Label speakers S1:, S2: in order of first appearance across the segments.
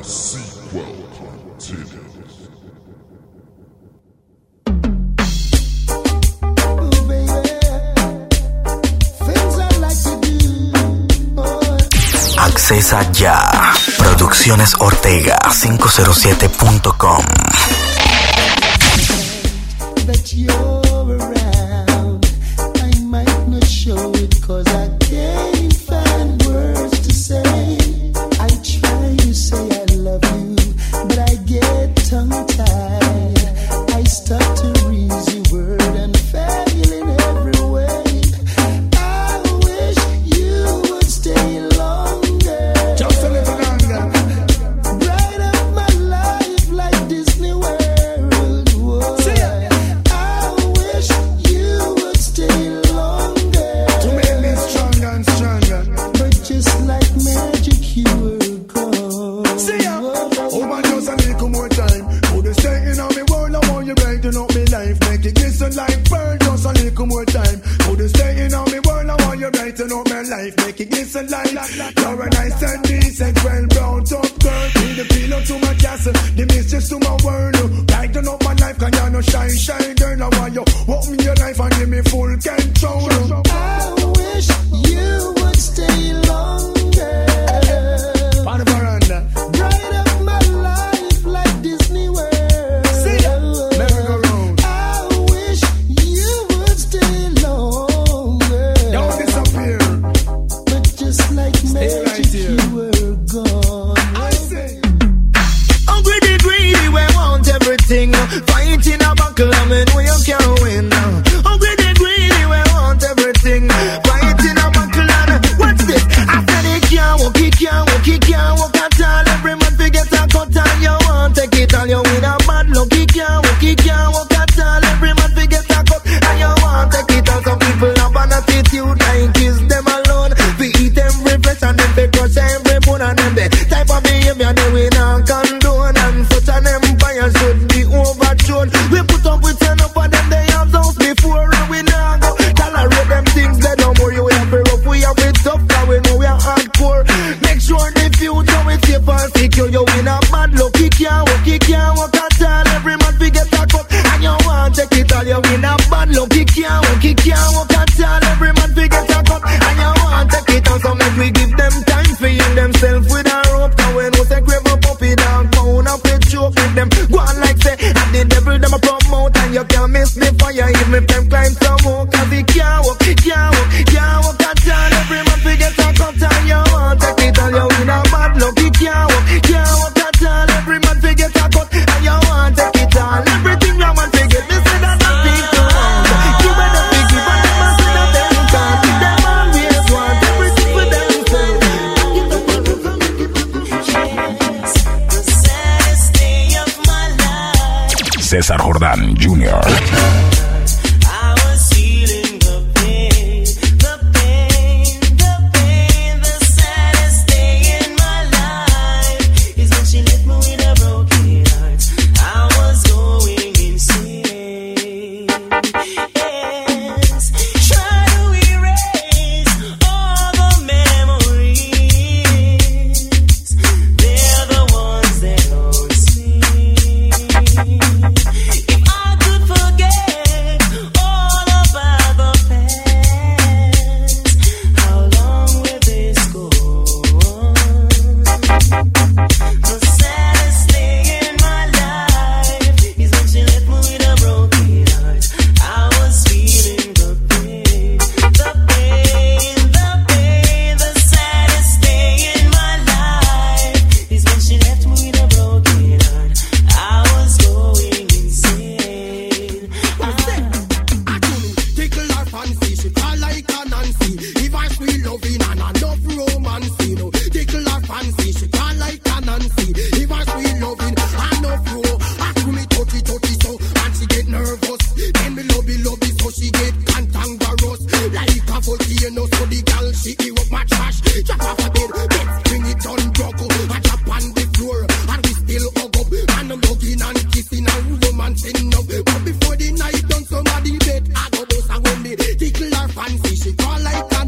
S1: Sequel continues.
S2: Accesa ya. Producciones Ortega 507.com.
S3: That you're around, I might not show it 'cause I can't find words to say. I try to say I love you, but I get tongue-tied. I start to read your word and fail in every way. I wish you would stay longer.
S4: Just a little longer.
S3: Bright up my life like Disney World. Whoa. I wish you would stay longer.
S4: To make me stronger and stronger.
S3: But just like magic, you were gone.
S4: See ya. Oh man, just a little more time. Could you stay in on me world? I want you brighten up me life. Make it glisten like pearl. Just a little more time. Could you stay in on me world? I want you brighten up my life. Make it glisten like you're a nice and decent, well brown top girl. Be the pillow to my castle, the mistress to my world. Brighten up my life, can you no shine, shine girl? I want you walk me your life and give me full control.
S3: I wish you would stay longer.
S4: On the veranda.
S3: Bright up my life like Disney World.
S4: See ya. Merry-go-round.
S3: I wish you would stay longer.
S4: Don't disappear.
S3: But just like magic,
S4: right here.
S3: you were gone.
S4: I say.
S5: Hungry the greedy, we want everything. Fighting a battle, I mean, we can't win. Hungry the greedy, we want everything. Fighting a battle, and what's this? I said it can't walk, it can't walk, it can't walk at all. Every man forget a cut and you want take it all. You win a bad luck, it can't walk at all. Every man forget a cut and you want take it all. Some people have an attitude like kiss them alone. We eat every flesh and then they crush every bone and them. The type of behavior they we not condone, and such an empire should be overthrown. We put up with enough of them, they have those before, and we now go tolerate them things. They don't more you have rough, we have it tough, cause we know we are hardcore. Make sure the future is safe and secure. You win a bad luck, it can't walk at all. Every man we get a cut and you want take it all. You win a bad luck, it can't walk at all. Every man we get a cut and you want take it all. So make we give them time for heal themselves with a rope. Cause when we say grab a puppy down, pound up a joke with them. Go on like say, and the devil them a promote, and you can't miss me fire even if them climb some more. Cause it can't walk at all. Every man we get a cut and you want take it all. You win a bad luck, it can't walk at all. Every man we get a cut and you want take it all. Everything you want to get, this is that nothing to want. You better be give and them a say that them can't. Them always want everything for themselves.
S6: César Jordán Jr.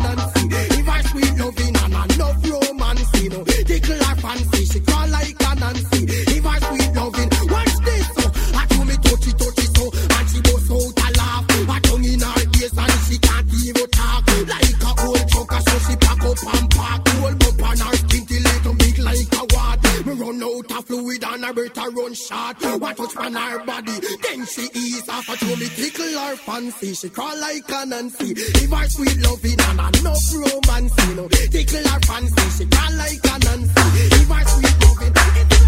S3: fancy, she crawl like an
S5: park, hold up on her skin till it big like a wad. Me run out of fluid and her better run short. What touch on her body, then she ease off. I told me tickle her fancy, she crawl like a Nancy. If her sweet loving and enough romance, you know. Tickle her fancy, she crawl like a Nancy. If her sweet loving, it's like this.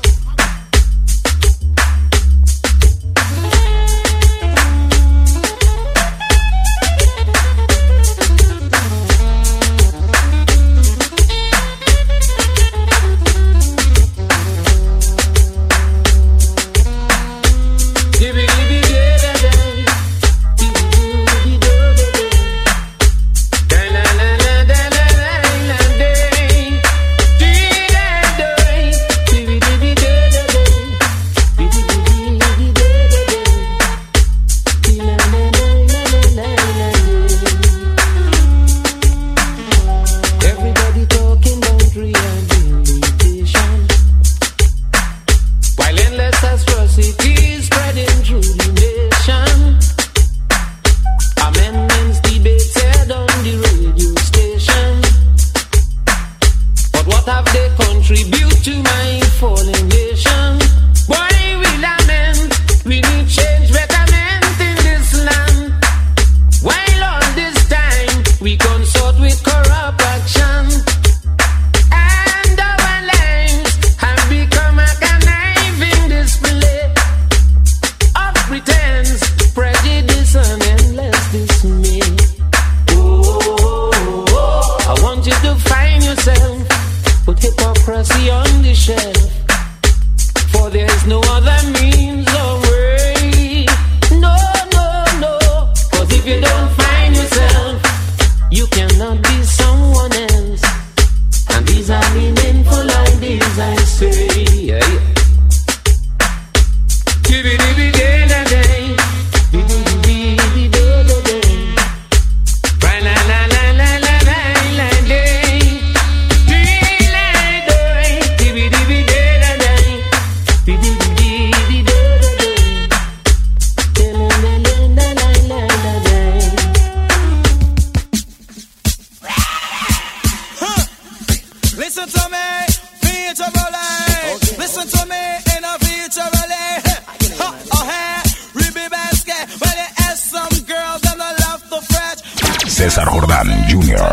S6: César Jordán Jr.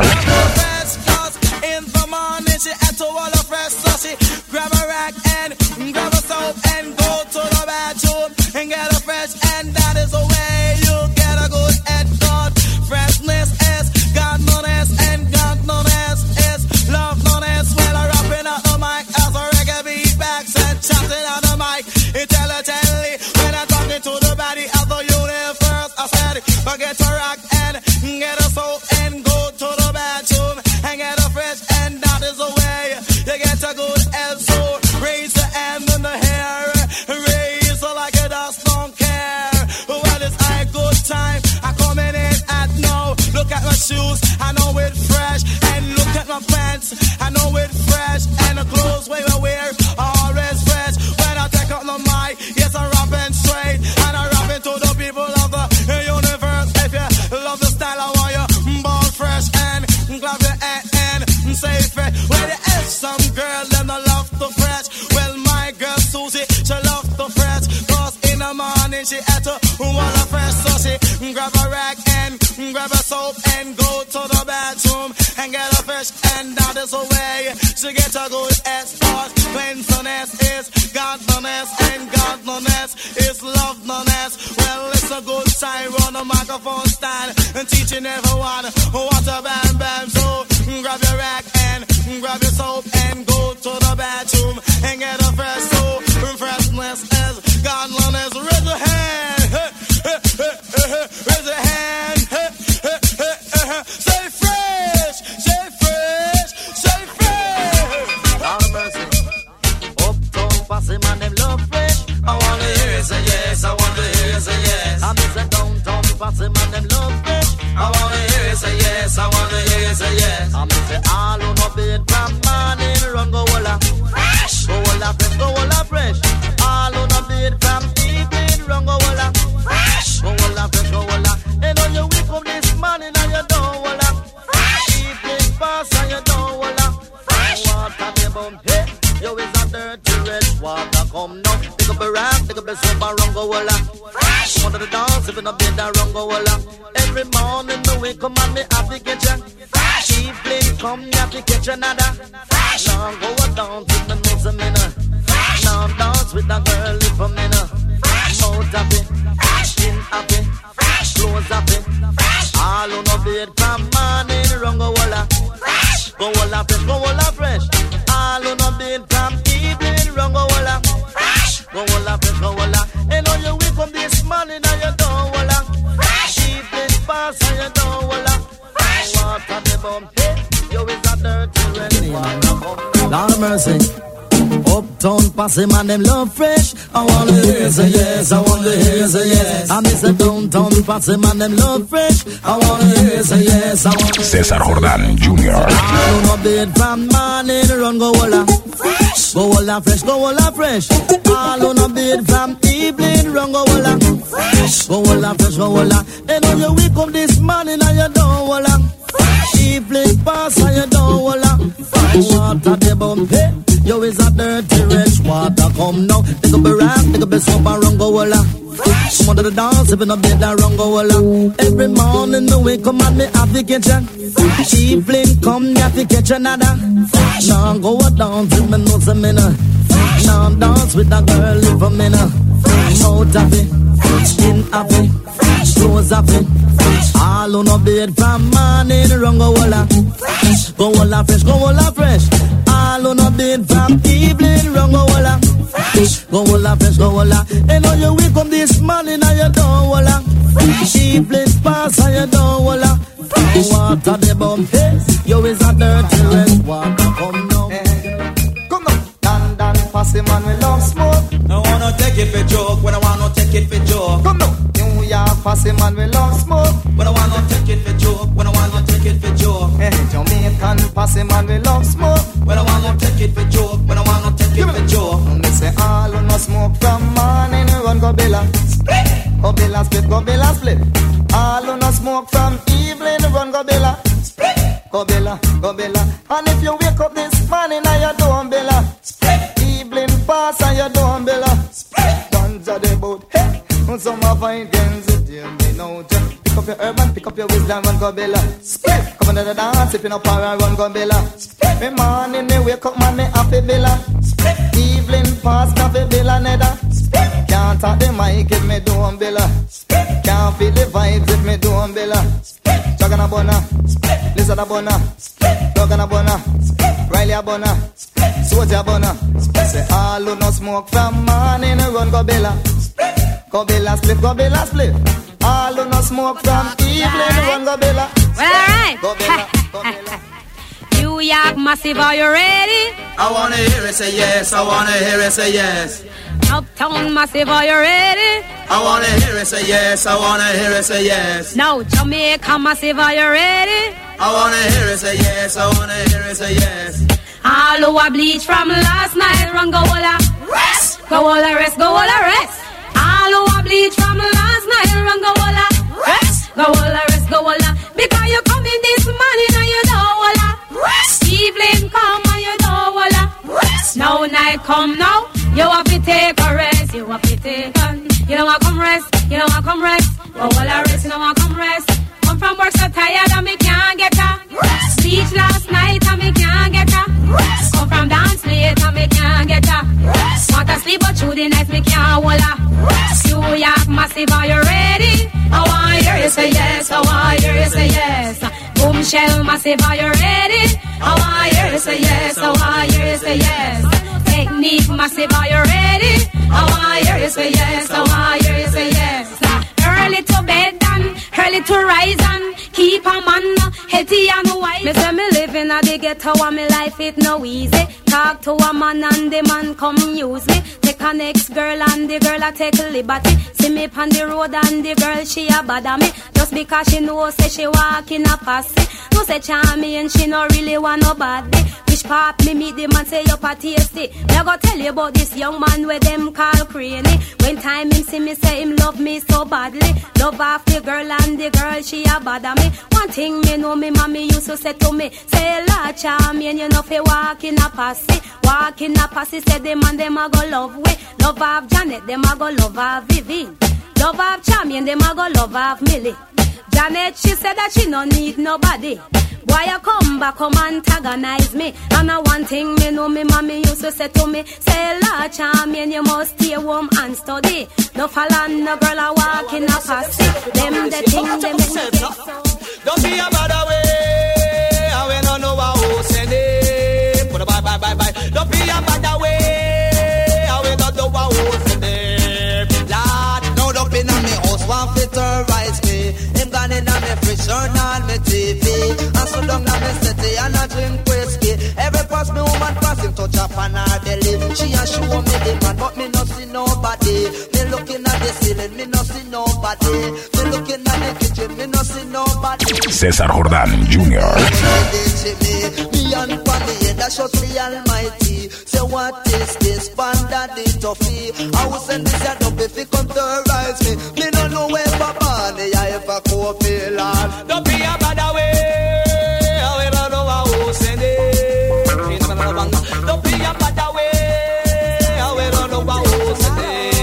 S5: In the morning she had to all her fresh, so she grab a rack and grab a soap and go to the bathroom and get a fresh, and that is the way you get a good head. God, freshness is godliness and godliness is loveliness. Well, I'm rapping out the mic as a reggae beat backs and chatting on the mic intelligently. When I'm talking to the body of the universe, I said, forget a rock and get a soap and go to the bathroom and get a fresh, and that is the way you get a good health. So raise the hand in the hair, raise it like a dust, don't care. Well, it's a good time, I coming in at now. Look at my shoes, I know it's fresh, and look at my pants, I know it's fresh, and the clothes we wear are always fresh. When I take up the mic, yes, I'm rapping straight, and I'm rapping to the people of the universe. If you love the style, I want you ball fresh and clap your hand and say fresh. Well, there is some girl them no love the fresh. Well, my girl Susie, she love the fresh, cause in the morning she had to want a fresh, so she grab a rack and grab a soap and go to the bathroom and get a fresh, and that is the way she get a good escort. Cleanliness is godliness and godliness is loveliness. Well, it's a good time on the microphone stand and teaching everyone what a bam bam. So grab your rack and grab your soap and go to the bathroom and get a fresh. So freshness is godliness. Raise your hand, raise your hand, say fresh, say fresh, say fresh.
S7: Lord mercy, uptown posse man them love fresh. I wanna hear you say yes, I wanna hear you say yes. I miss a downtown posse man them love fresh. I wanna hear you say yes, I wanna hear you say yes. I miss it all on my bed from morning, run go walla fresh, go walla fresh, go walla don't wanna. Fresh water the bum, hey. Yo is a dirty red water come now. Pick up a rap, pick up a soap and run go walla. Fresh water the dance, if you not bed and run go walla. Every morning the way come on me happy get ya. Fresh evening come me happy catch another. Fresh now go down to the nose of me now. Fresh now dance with a girl if I'm in a. Fresh mouth happy, fresh skin happy, fresh clothes happy. Fresh all on the bed from morning run go walla. Fresh go walla fresh, go walla fresh. All on the bed from evening run go walla. Fresh go walla fresh, go walla. And on your wake up this morning and you don't walla. Fresh evening pass and you don't walla. Fresh water the bum, hey, you is a dirty red water.
S5: Lord of mercy. Uptown posse man, them love fresh. I wanna hear say yes, I wanna hear say yes. I miss a downtown posse man, them love fresh. I wanna hear say yes, I wanna.
S6: César Jordán Jr.
S5: I don't bed from morning, run go walla. Fresh, go walla fresh, go walla fresh. All on a bed from evening, run go walla. Fresh, go walla fresh, go walla. And on your wake up this morning and you don't walla. Fresh, evening pass and you don't walla. Fresh water the bum, hey. Yo is a dirty rich water come now. Pick up a rap, pick up a soap and run go walla. Fresh, come on to the dance, if you not bed and run go walla. Every morning the way come on me happy kitchen. Fresh evening come me happy catch another. Fresh now go down to me nose a minute. Fresh now dance with a girl if I'm in a. Fresh mouth happy, fresh skin happy, fresh clothes happy. Fresh all on a bed from morning run go walla. Fresh go walla fresh, go walla fresh. All on a bed from evening run go walla. Fresh go walla fresh, go walla. And on your wake up this morning and you don't walla. Fresh evening pass and you don't walla. Fresh water the bum, hey. Yo is a dirty red water come now.
S8: Come on, Dan posse man we love smoke.
S9: I wanna take it for joke, when I wanna take it for joke.
S8: Come on, New York posse man we love smoke.
S9: When I wanna take it for joke, when I wanna take it for joke.
S8: Jamaican posse man we love smoke.
S9: When I wanna take it for joke, when I wanna take it for joke.
S8: Me say all who no smoke from morning run go billa. Split, go billa split, go billa split. All who no smoke from evening run go billa. Split, go billa, go billa. And if you wake up this morning and you don't billa. Split, evening pass and you don't billa. Split, guns are the boat. Hey, some of my guns it me know. Pick up your herb and pick up your wisdom run go billa. Split, come on to the dance if you no power run go billa. Split, me morning me wake up man me happy billa. Split, evening pass coffee billa nether. Split, can't talk the mic if me do umbrella. Split, can't feel the vibes if me do umbrella. Split, Jagana Bona. Split, Lizard a Bona. Split, Dogana Bona. Split, Riley a Bona. Split, Soldier Bona. Split, say all who no smoke from morning run go billa. Split, go billa split, go billa split. All who no smoke from evening run go billa.
S10: Well, alright.
S8: Go billa, go billa.
S10: New York Massive, are you ready?
S9: I wanna hear it say yes, I wanna hear it say yes.
S10: Uptown Massive, are you ready?
S9: I wanna hear it say yes, I wanna hear it say yes.
S10: Now Jamaica Massive, are you ready?
S9: I wanna hear it say yes, I wanna hear it say yes.
S10: All who are bleach from last night, run go walla rest, go walla rest, go walla rest. All who are bleach from last night, run go walla rest, go walla rest, go walla. Because you come in this morning and you don't walla rest. Evening come and you don't walla rest. Now night come now, you have to take a rest, you have to take on. You don't want to come rest, you don't want to come rest. Go walla rest, you don't want to come rest. Come from work so tired and me can't get a rest. Beach last night and me can't get a rest. Come from dance late and me can't get a rest. Want to sleep but through the night me can't walla rest. New York Massive, are you ready? I want hear you say yes, I want hear you say yes. Boomshell Massive, are you ready? I want hear you say yes, I want hear you say yes. Technique Massive, are you ready? I want hear you say yes, I want hear you say yes. Early to bed and early to rise and keep a man healthy and wise. Me say me living at the ghetto and me life it no easy. Talk to a man and the man come use me. Take take a next girl and the girl a take liberty. See me on the road and the girl she a bother me. Just because she know say she walk in a posse. No say charmy and she no really want nobody. Which part me meet the man say you a tasty. Me go tell you about this young man where them call Cranny. When time him see me say him love me so badly. Love off the girl and the girl she a bother me. One thing me know me mommy used to say to me, say Lord charmy and you know fi walk in a posse. Walk in a posse say the man them a go love we. Love off Janet them a go love off Vivi. Love off charmy and them a go love off Millie. Janet she said that she no need nobody. Why you come back, come antagonize me? And one thing me know me mommy used to say to me, say Lord charming, you must stay home and study. No follow no girl a walk in a posse. Them the thing them make me so.
S5: Don't be a bad away, I will not know how to send it. Put a bye. Don't be a bad away, I will not know how to send it. Lord, no don't be on me house, one fit terrorize me. Him gone in on me fridge, turn on me TV. And so down on me city and I drink whiskey. Every pass me woman pass him touch up on her belly. She a show me the man, but me not see nobody. Me looking at the ceiling, me not see nobody. Me looking at the kitchen, me not see nobody.
S6: César Jordán Jr.
S5: Me and family, that shows the Almighty. Say what is this? Panda the toffee. I will send this a dump if he come terrorize me. Me don't know where Papa they ever go feel on. Don't be a bad away. I will know how to send it. Don't be a bad away. I will know how to send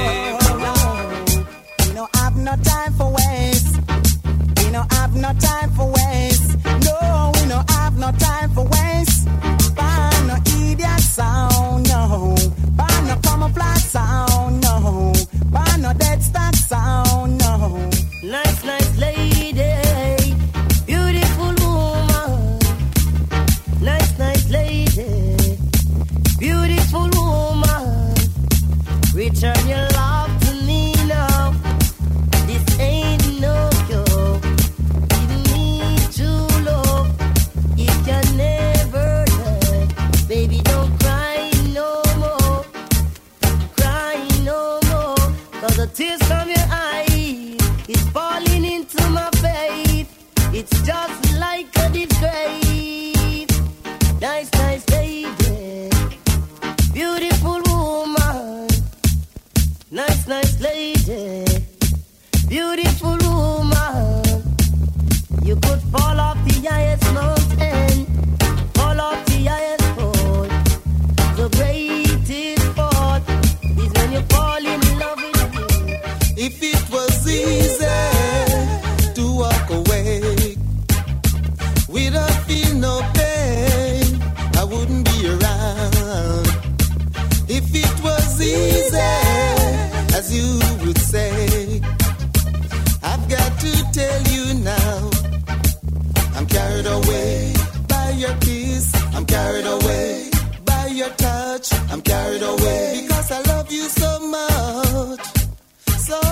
S5: it.
S8: We don't have no time for waste. We don't have no time for waste. No, we don't have no time for waste. Buy no idiot sound, no. Buy no camouflage sound, no. Buy no dead stock sound, no.
S7: Nice lady, beautiful woman. Nice lady, beautiful woman. Return your love to me now. This ain't no cure. You need to love. It can never die. Baby, don't cry no more. Cry no more. 'Cause the tears from your eyes is falling into my face. It's just like a disgrace. Nice lady, beautiful woman. Nice lady, beautiful woman. You could fall off the highest mountain, fall off the highest fall. The greatest fault is when you fall in love with me.
S5: If it was easy to walk away without feel no pain, I wouldn't be around. If it was easy, as you would say, I've got to tell you now, I'm carried away by your kiss, I'm carried away by your touch, I'm carried away because I love you so much. So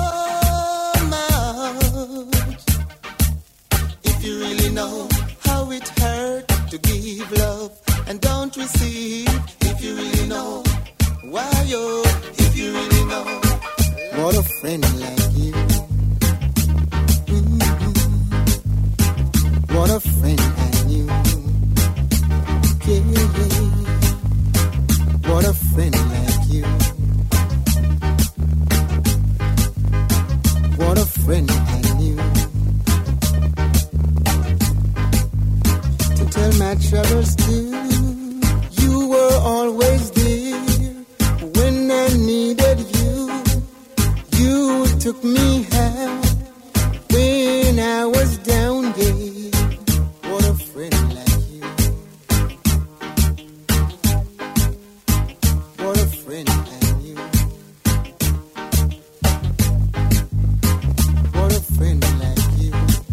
S5: much. If you really know how it hurt to give love and don't receive, if you really know why you, if you really know what a friend like you. What a friend I knew. Yeah. What a friend like you. What a friend I knew. To tell my troubles to, you were always there when I needed you. You took me high when I was down, yeah. What a friend like you. What a friend I knew. What a friend like you.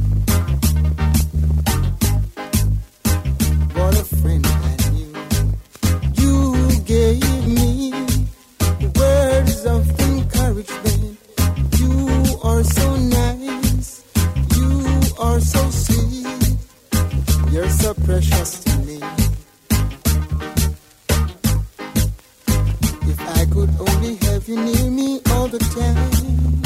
S5: What a friend I knew. You gave me words of encouragement. You are so nice. You are so sweet. You're so precious to me. If I could only have
S3: if you're near me all the time,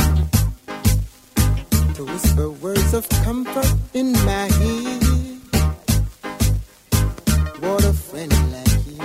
S3: to whisper words of comfort in my ear. What a friend like you.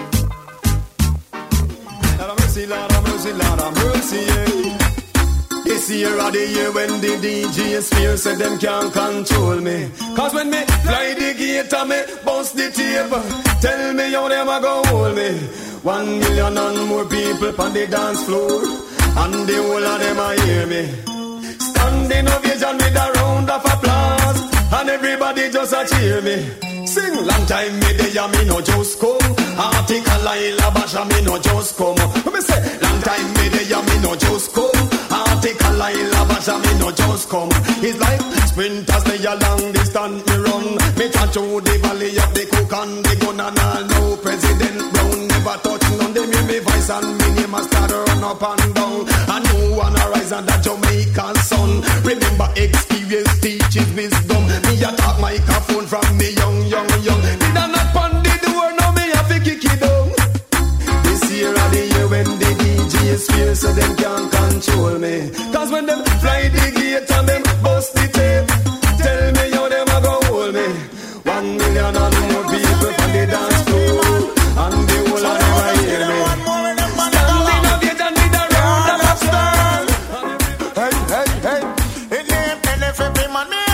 S4: Lord of mercy, Lord of mercy, Lord of mercy, yeah. This year of the year when the DJs fear said them can't control me. Cause when me fly the gate and me bust the table, tell me how them a go hold me. 1 million and more people on the dance floor, and the whole of them a hear me. Standing ovation with a round of applause, and everybody just a cheer me. Sing long time me there, me no just come. Article Ila Basha, me no just come. Me say long time me there, me no just come. Article Ila Basha, me no just come. It's like sprinters, they a long distance me run. Me try through the valley of the cook and the gun, and all know President Brown never touch none. They hear me voice and me name a start run up and down. And no one arise on that Jamaican sun. Remember experience teaches wisdom. Me a talk microphone from me young. Did I not pound the door, now me have to kick it down. This year of the year when the DJs fear so them can't control me. Cause when them fly the gate and them bust the tape, tell me how them a go hold me. 1 million and more people on the dance floor, and the whole of them a hear me. Standing up yet and with a round of applause.
S5: Hey, it ain't anything, man, me.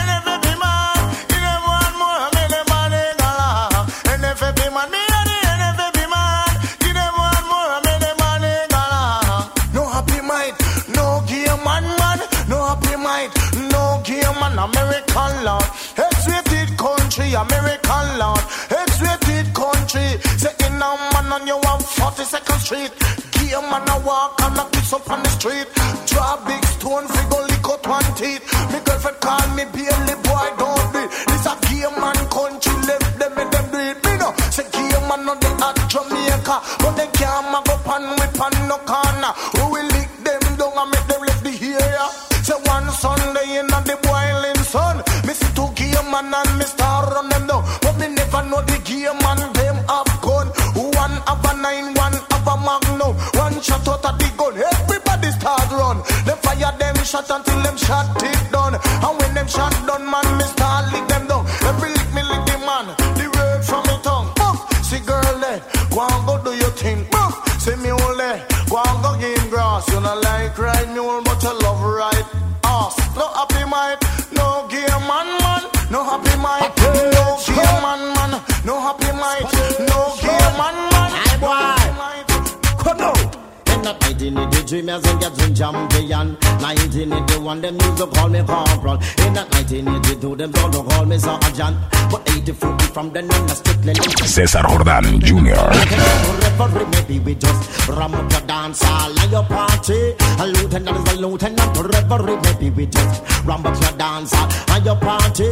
S5: American Lord, X-rated country, American Lord, X-rated country. Say in a man and you want 42nd Street. Give a man a walk and a kiss up on the street. Draw big stone, figure lick out one teeth. Me girlfriend call me Bailey, boy don't do it. This a gay man country, left them and them do it. Me no, say gay man on the at Jamaica, but they can't mag up and whip on no corner. Who will lick them down and make them left the area? Say one Sunday in the boiling sun, me see two gay man and me start run them down. But me never know the gay man them have gun. One have a 9, one have a Magnum. One shot out of the gun, everybody start run. They fire them shot until them shot it done. And when them shot done, man, me start lick them down. Every lick me lick the man, the word from me tongue. Buff, see girl there, go and go do your thing. Buff, see mule there, go and go game grass. You not like ride mule, but you love ride ass. No happy mind, no gay man, no happy mind, no gay man, no happy mind, no gay man.
S11: Hey boy, come on. In that 1980 dreamers and get in champion. 1981 them used to call me corporal. In that 1982 them don't call me sergeant. But 84 from the name of strictly
S6: César Jordán Jr.
S11: Maybe we just ram up your dance all at your party. A lieutenant is a lieutenant. Reverie, maybe we just ram up your dance all at your party.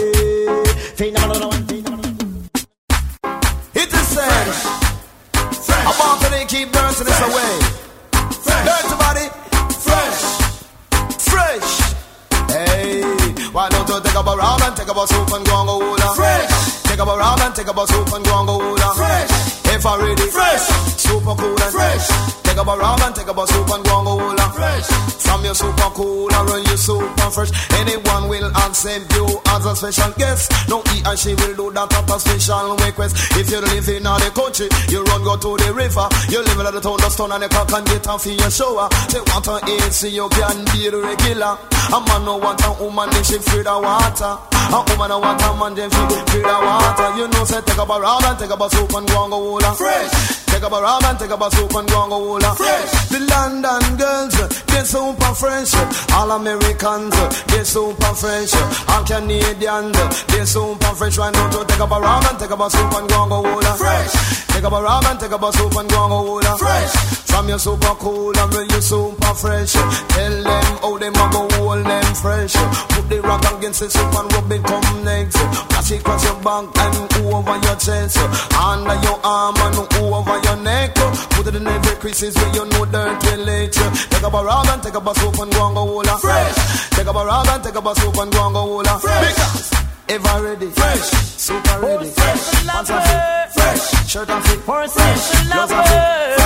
S5: It is said about to keep dancing this away. Dirty body, fresh. Hey, why don't you take up a rum and take up a soup and go and go hula? Fresh. Take up a rum and take up a soup and go and go hula. Fresh. If I ready, fresh, super cool and fresh. Take up a rum and take up a soup and go and go hula. Fresh. From your super cool and run you super fresh. Anyone will accept you as a special guest. No, he and she will do that at a special request. If you live in the country, you run go to the river. You live in the town, the stone and the cock and get off in your shower. Say want to eat, see you can be the regular. A man no want a woman, they should feel the water. A woman no want a man, they should feel the water. You know, say take up a rum and take up a soup and go and go hula. Fresh. Take up a rum and take up a soup and go and go hula. Fresh. The London girls, they're super fresh. All Americans, they're super fresh. All Canadians, they're super fresh. Why not you take up a rum and take up a soup and go and go hula. Fresh. Take up a rum and take up a soup and go and go hula. Fresh. From your super cool and when you super fresh. Tell them how them a go hold them fresh. Put the rock against the soup and rub it come next. Pass it across your back and over your chest. Under your arm and over your neck. Put it in every creases where you know dirt will let you. Take up a rag and take up a soap and go and go hula. Fresh. Take up a rag and take up a soap and go and go hula. Fresh. Ever ready, fresh, super ready, fresh, pants and fit, fresh, shirt and fit, fresh, gloves and fit, fresh,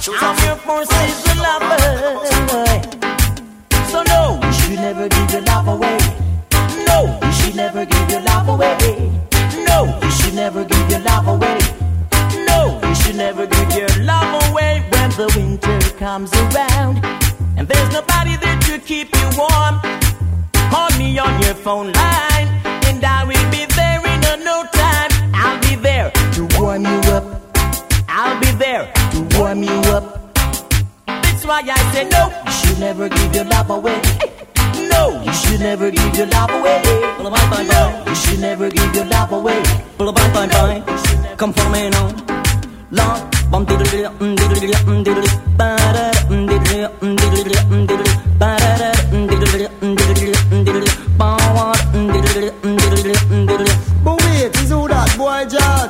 S12: I'm your first season lover. So no, you should never give your love away. No, you should never give your love away. No, you should never give your love away. No, you should never give your love away when the winter comes around and there's nobody there to keep you warm. Call me on your phone line and I will be there in no time. I'll be there to warm you up. I'll be there to warm you up. That's why I say no, you should never give your love away. No, you should never give your love away. No, you should never give your love away.
S13: Come for me now. Love, bum diddly
S8: But wait, is who that boy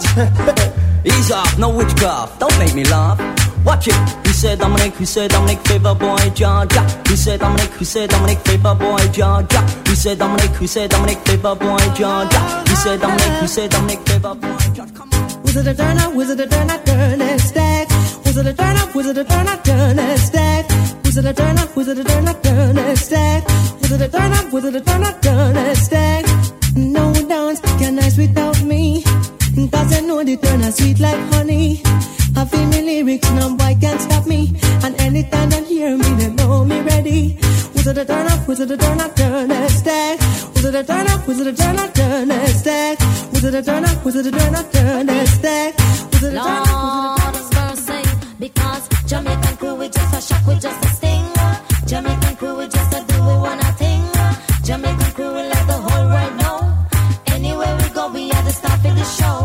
S8: George?
S13: Ease off, no witchcraft, don't make me laugh. Watch it. He said Dominic, favor boy Georgia. He said Dominic, favor boy Georgia. He said Dominic, favor boy Georgia. He said Dominic, favor boy Georgia. Come on.
S14: Was it a turn up? Was it a turn up? Turn it stack. Was it a turn up? Was it a turn up? Turn it stack. Was it a turn up? Was it a turn up? Turn it stack. Was it a turn up? Was it a turn up? Turn it stack. No dance can dance without me, 'cause I know the turn is sweet like honey. I feel me lyrics, no boy can't stop me. And anytime they hear me, they know me ready. Was it a turn up? Was it a turn up? Turn it stack. Was it a turn up? Was it a turn up? Turn it stack. Was it a turn up? Was it a turn up? Turn it stack. Was it a turn up?
S10: Lord is mercy, because Jamaican crew we just a shock, we just a sting. Jamaican crew we just a do we wanna thing. Jamaican crew we let the whole world know. Anywhere we go, we are the star for the show.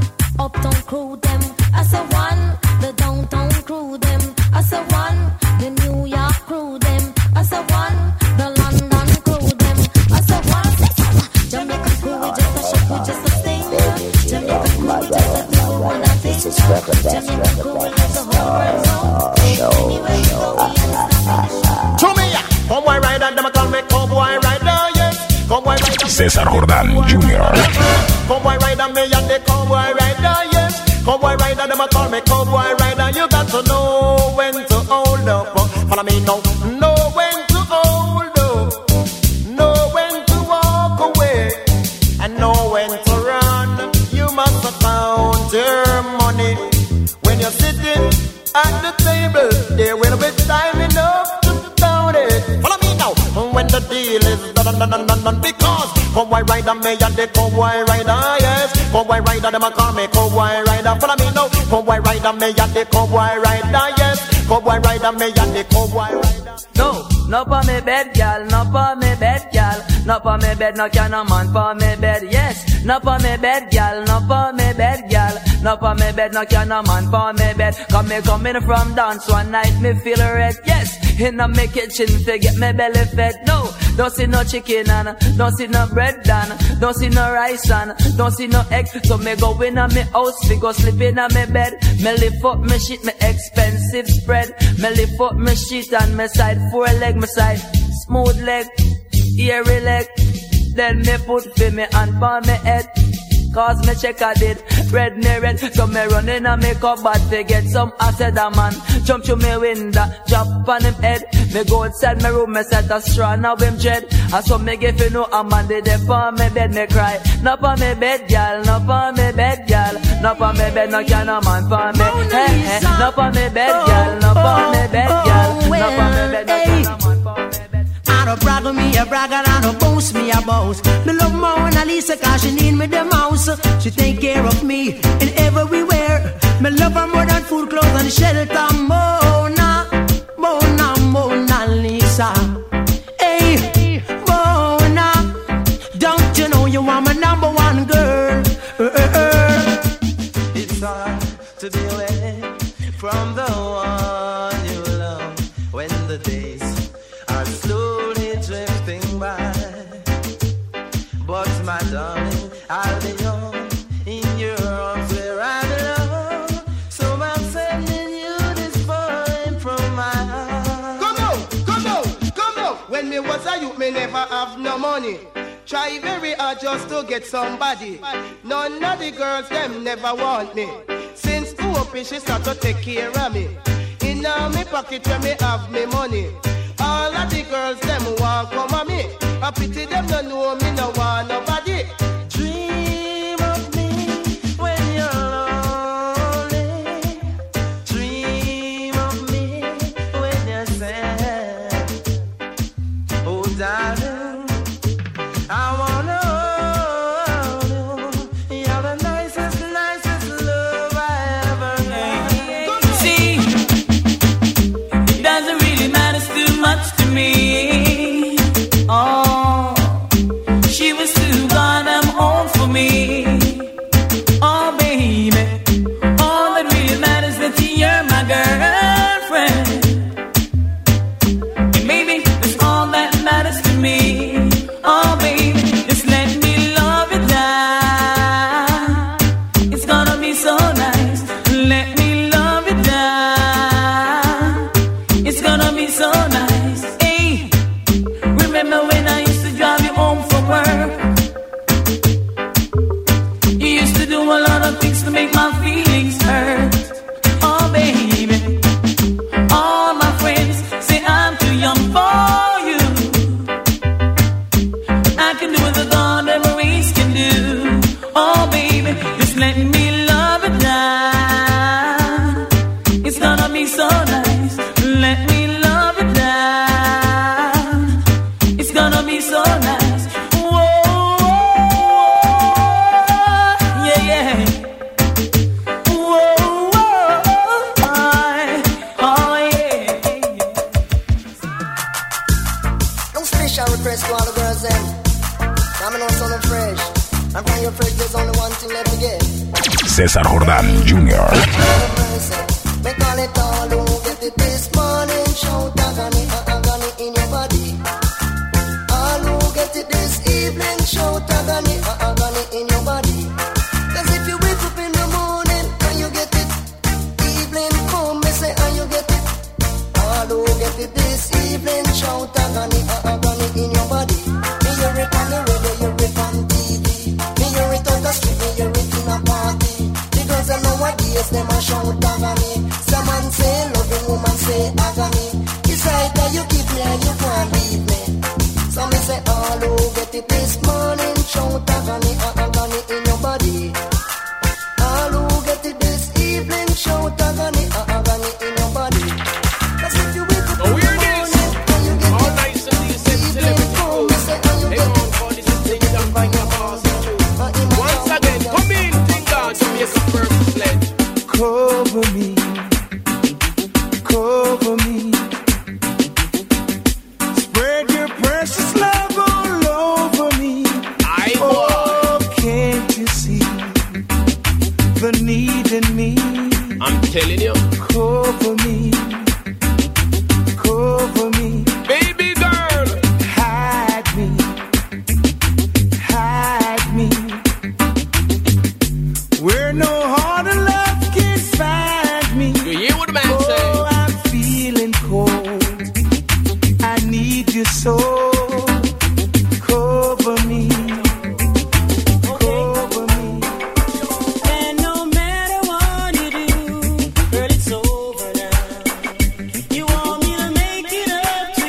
S10: Uptown crew them, I say one. The downtown crew them, I say one. The New York crew them, I say one. The London crew them, I say one. Jamaican crew we just a shock, we just a sting. Jamaican crew we just a do we wanna thing. Jamaican crew we let the whole world know. Anywhere we go, we are the star for the show.
S11: To me, cowboy rider, them a call me cowboy rider, yes. Cowboy rider.
S6: César Jordán Jr.
S11: Cowboy rider, me and the cowboy rider, yes. Cowboy rider, them a call me cowboy rider. You got to know when to hold up. Follow me now. Know when to hold up. Know when to walk away. And know when to run. You must account your money. When you're sitting at the table, there will be time enough to count it. Follow me now. When the deal is done, because cowboy rider, me and the cowboy rider, yes. Cowboy rider, them a call me cowboy rider. Follow me now. Cowboy rider, me and the cowboy rider, yes. Cowboy rider, me and the cowboy rider.
S13: No for me bed, gal, no for me bed, gal. No for me bed, no can a man for me bed, yes. No for me bed, gal, no for me bed, gal. No for me bed, no can a man for me bed. Come me coming from dance one night, me feel red, yes. In a me kitchen, to get me belly fed, no. Don't see no chicken and don't see no bread and don't see no rice and don't see no egg. So me go in a me house, me go sleep in a me bed. Me lift up me shit, me expensive spread. Me lift up me shit and me side 4 leg, me side smooth leg, hairy leg. Then me put for me hand for me head. Cause me check I did red me red. So me run in a me cupboard to get some acid a man. Jump to me window, drop on him head. Me go outside my room, me set a straw, now him dread. And so me give you no a man did they for me bed, me cry. No for me bed, gal, no for me bed, gal. No for me bed, no can a man for me. Hey, hey. No for me bed, gal, no for me bed, gal. No for me bed, no can a man for me bed.
S14: I don't brag on me a brag and I don't boast me a boast. Me love Mona Lisa cause she need me the mouse. She take care of me in everywhere. Me love her more than food, clothes and shelter. Mona Lisa. Hey, Mona, don't you know you are my number one girl?
S12: It's hard to be away from the one you love when the days are slowly drifting by. But my darling, I'll be home in your arms where I belong. So I'm sending you this poem from my heart.
S15: Come on. When me was a youth, me never have no money. Try very hard just to get somebody. None of the girls, them never want me. Since 2 up, she start to take care of me. In In me pocket where me have me money. All of the girls them want come at me. I pity them don't know me no want nobody.
S13: Dream of me when you're lonely. Dream of me when you're sad. Oh darling, I wanna hold you. You're the nicest love I ever had. See, it doesn't really matter too much to me. Oh, she was too goddamn old for me. Oh, baby, all that really matters is that you're my girlfriend. And maybe that's all that matters to me. Oh, baby, just let me love you down. It's gonna be so nice. Let me love you down. It's gonna be so nice. Hey, remember when I used to drive you home from work? You used to do a lot of things to make my feelings hurt. Oh, baby, all my friends say I'm too young for you. I can do what the goddamn race can do. Oh, baby, just let me love it down. It's gonna be so nice. Let me love it down. It's gonna be so nice. Whoa, yeah, yeah. Whoa, oh, yeah.
S8: No special request to all the girls then. I'm on something fresh. I'm trying your fresh, there's only one thing left to get.
S6: César Jordán Jr.
S8: Me call it all who get it this morning. Shout agony, agony in your body. All who get it this evening. Shout agony, agony in your body. Cause if you wake up in the morning and you get it, evening come, me say and you get it. All who get it this evening. Shout agony, agony in your body. Me hear it on the radio, hear it on TV. Me hear it on the street, me hear it in a party. The girls and nowadays them a shout agony. Some man say loving, woman say agony. It's like that you give me and you can't leave me. So me say all who get it this morning. Shout agony, agony in your body. All who get it this evening. Shout agony, agony in your body. Cause if you wake up in the morning and you get
S16: all
S8: it,
S16: nice and decent
S8: evening come, me say and you get it.
S16: for this thing done by your boss. Once again, come in, think on to be a super pledge.
S5: Cover me, cover me. Spread your precious love all over me. Oh, can't you see the need in me?
S16: I'm telling you.
S5: Cover me, cover me.
S16: Baby girl,
S5: hide me, hide me. Where no heart of love can find me.
S16: you hear what the man say?
S5: Oh, I'm feeling cold. I need you so. Cover me, cover me.
S13: And no matter what you do, girl, it's over now. You want me to make it up to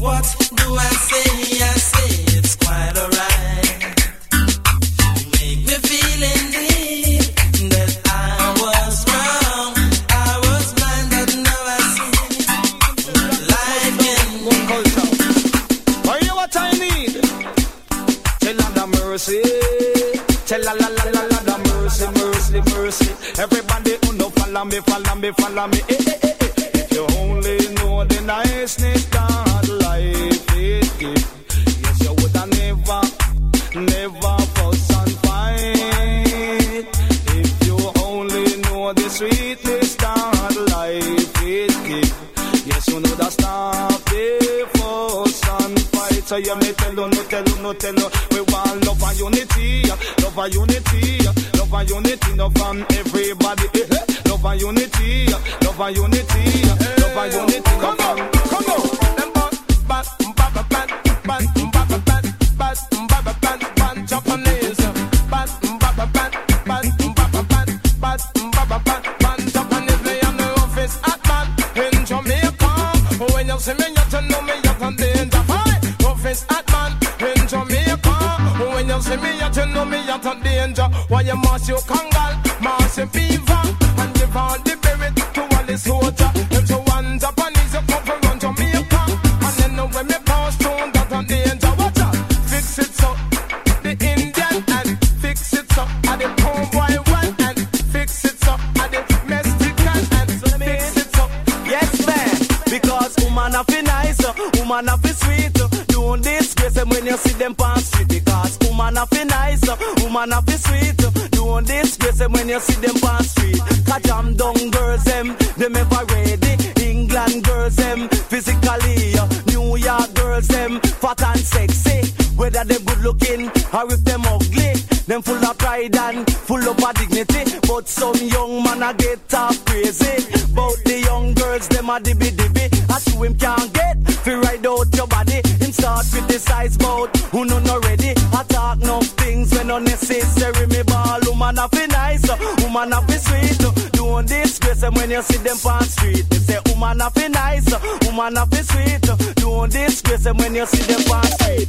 S7: What do I say? I say it's quite alright. You make me feel indeed that I was wrong. I was blind, but now I see life can.
S5: Oh, you know what I need? Tell her the mercy. Tell her la mercy, mercy, mercy. Everybody who know follow me, follow me, follow me. If you only know the niceness that life it gives, yes, you woulda never fuss and fight. If you only know the sweetness that life it gives, yes, you know that stop the fuss and fight. So you me tell you, no tell you, no tell you, we want love and unity, love and unity, love and unity, love from everybody. Love and unity, love and unity, love and unity. Come on, come on. Japanese. Japanese, me am the office at man in Jamaica. When you see me, you tell me you're in danger. Office at man in Jamaica. When you see me, you tell me you're in danger. Why you mash your kangal, mash your beaver, and give all the spirit to all the soldier. If you want Japanese, you come from run Jamaica. And then when me pass through, that's in danger. Watch out, fix it so. The Indian and fix it so. And the homeboy one and fix it so. And the Mexican and fix it so.
S12: Yes, man, because woman have be nice, woman have be sweet. Don't disgrace them when you see them pass street. Because woman have be nice, woman have be sweet. Don't disgrace them when you see them pass street. Cause jam down girls them ever ready. England girls them physically. New York girls them fat and sexy. Whether they good looking or if them ugly, them full of pride and full of dignity. But some young man a get off crazy. But the young girls them a dibby. As you him can't get, fi ride out your body. Him start criticize bout who no ready. I talk no things when unnecessary. Me ball woman a fi nice, woman a fi sweet. Don't disgrace them when you see them on street. They say woman a fi nice, woman a fi sweet. Don't disgrace them when you see them on street.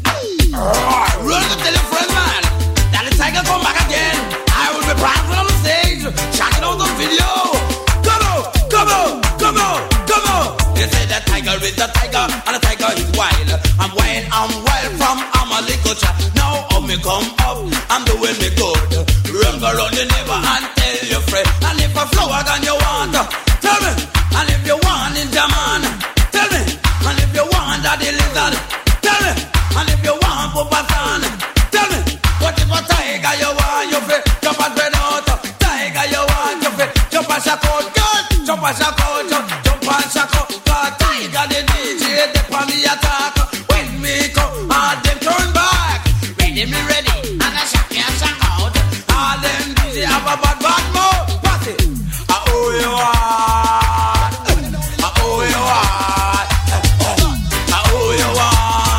S9: Run to tell your friend, man, that the tiger come back again. I will be prancing on the stage, shouting out the video. Come on, come on, come on, come on. They say that tiger is the tiger, and the tiger is wild. I'm wild from I'm a little child. Now up me come up, I'm doing me good. Run around your neighbor and tell your friend. And if a flower gun you want, tell me. And if you want ninja man, tell me. And if you want daddy lizard, tell me. And if you want Papa San, tell me. What if a tiger you want you fit? Jump and spread out. Tiger you want you fit? Jump and shock out, girl. Jump and shock out, jump and shock out. Cause tiger the DJ, they for me attack. When me come, all them turn back. Ready me ready, and I shock me and shock out. All them DJ have a bad mouth. Pass it. Oh you are. Oh you are. Oh you are.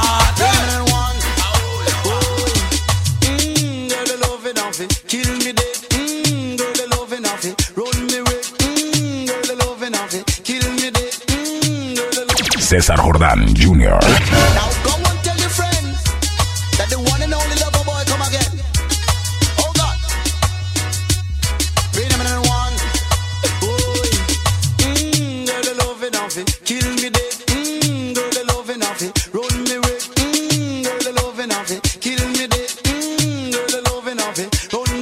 S5: Kill me dead, girl, the loving of it. Run me red, girl, the loving of it. Kill me dead, girl, the loving.
S6: César Jordán Jr.
S5: Now go and tell your friends that the one and only lover boy come again. Oh God, wait a minute, one. Boy, girl, the loving of it. Kill me dead, girl, the loving of it. Run me red, girl, the loving of it. Kill me dead, girl, the loving of it.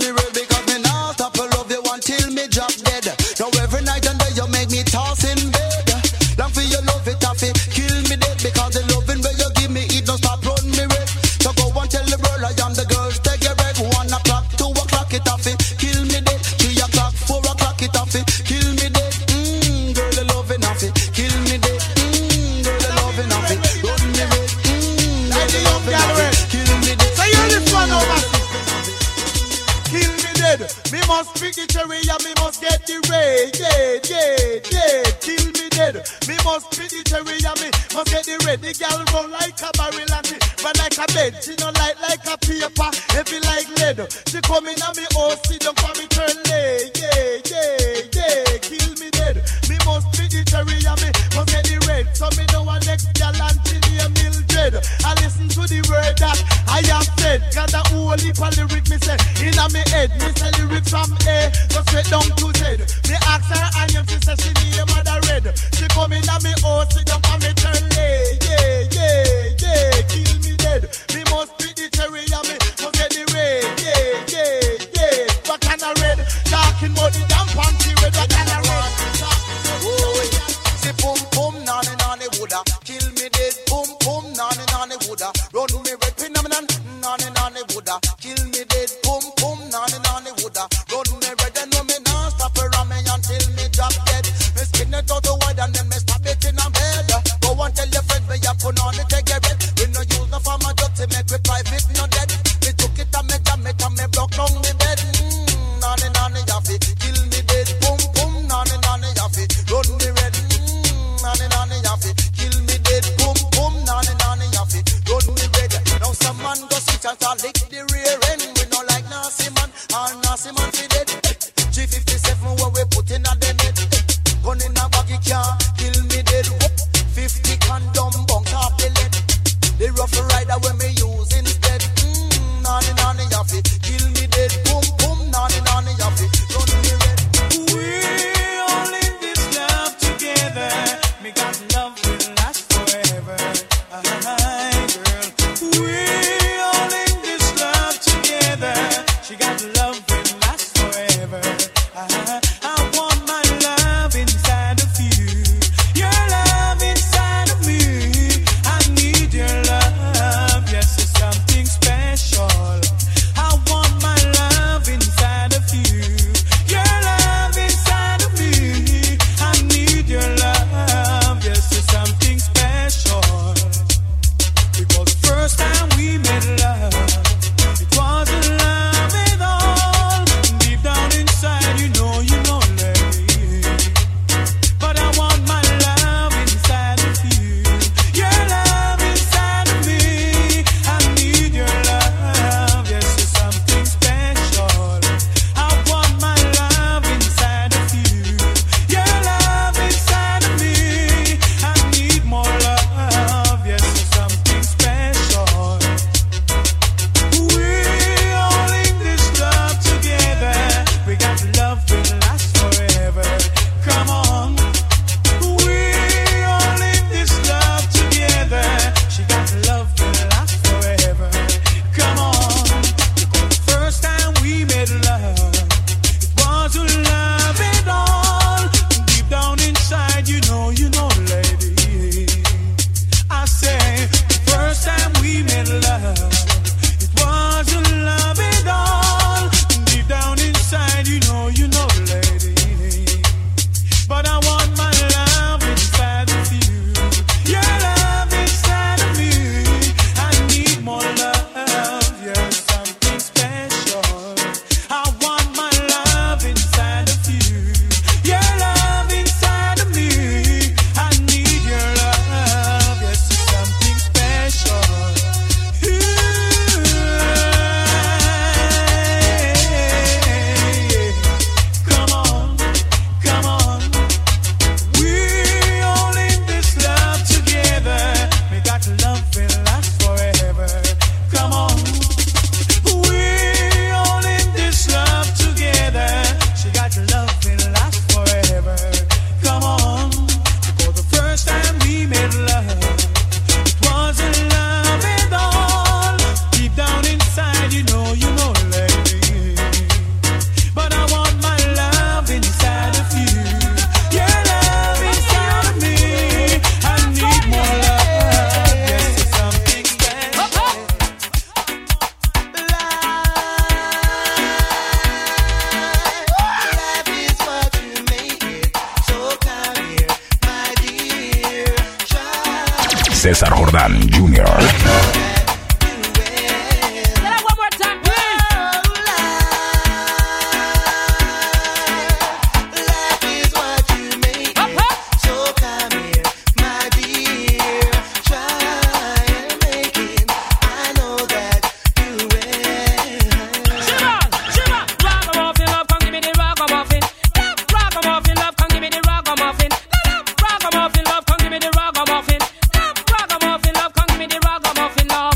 S5: Now every night and day you make me toss in bed. Long for your love it off it, kill me dead. Because the loving where you give me it don't stop run me red. So go and tell the world I am the girls take your red. 1 o'clock, 2 o'clock it off it, kill me dead. 3 o'clock, 4 o'clock it off it, kill me dead. Girl the loving off it, kill me dead. Girl the loving off it, run me red. Girl the loving off it, kill me dead.
S17: So you're this one over. Kill me dead. Me must pick the cherry and me must get the red. Yeah. Kill me dead. Me must pick the cherry and me must get the red. The girl run like a barrel and she run like a bed. She no like a paper, heavy like lead. She come in and me oh sit down for me turn lay. Yeah. Kill me dead. Me must pick the cherry and me must get the red. So me know a next girl and she name me to the word that I have said. Got a whole heap of lyric me say inna me head. Me say lyrics from A go straight down to Z. Me ask her and she say she name Mother Red. She come inna me house, sit down and me turn lay. Yeah, kill me dead. Me must be the cherry and me must get the red. Yeah. What kind of red? Talking about the damn panty red. What kind of red?
S11: Say boom boom nani nani woulda kill me dead. Boom boom nani nani woulda run me red phenomenon. Nani nani woulda kill me dead. Boom boom nani nani woulda run me red. And no me nah stop around me until me drop dead. Me spin it out the wide and then me stop it in a bed. Go and tell your friend me ya put on it take get red. We no use no for my job to make we private no dead. Me took it and me jam it and me block down me bed. Nani nani yafi kill me dead. Boom boom nani nani yafi run me red. Nani nani yafi kill me dead. Boom boom nani nani yafi run me red. Now some man go sit and start lick the rear end. We no like nasty man and nasty man fi dead. G57 where we put in a the net. Gun in a baggy car kill me dead. 50 condom bunk off the lead. The rough rider when me use instead. Nani nani yafi kill me dead. Boom boom nani nani yafi run me red.
S18: We all in this love together. Me got love will last forever. Girl. We all in this love together. She got love will last forever. I want my love inside of you. Your love inside of me. I need your love. Yes, it's something special. I want my love inside of you. Your love inside of me. I need your love. Yes, it's something special. Because the first time we made love, it wasn't love at all. Deep down inside, you know, lady. But I want my love inside of you. Your love inside of me. I need your love. Yes, it's something special. I want my love inside of you. Your love inside of me. I need more love. Yes, it's something special. We all in this love together. We got love will last forever. Come on. We all in this love together. She got love will last forever. Come on. Because the first time we made love, it wasn't love at all. Deep down inside, you know, lady. I say, the first time we made love, it wasn't love at all. Deep down inside, you know, lady. But I want my love inside of you. Your love inside of me. I need more love. You're something special. I want my love inside of you. Your love inside of me. I need your love. Yes, it's something special. Come on. We all in this love together. We got love will last forever. Come on. We all in this love together. She got love will last forever. Come on. For the first time we made love, it wasn't love at all. Deep down inside, you know, lady. But I want my love inside of you. Your love inside of me. I need more love. Yes, it's something special.
S11: Life is what you make it. So come here, my dear. Try.
S6: César Jordán Jr.
S11: Life is what you make it. So come here, my dear. Try and make it. I know that you will.
S19: Ragamuffin love, come give me the ragamuffin. Ragamuffin love, come give me the ragamuffin. Ragamuffin love, come give me the ragamuffin. Ragamuffin love, come give me the ragamuffin. Love.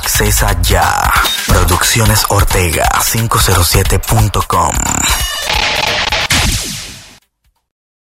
S2: Accesa ya. Producciones Ortega 507.com.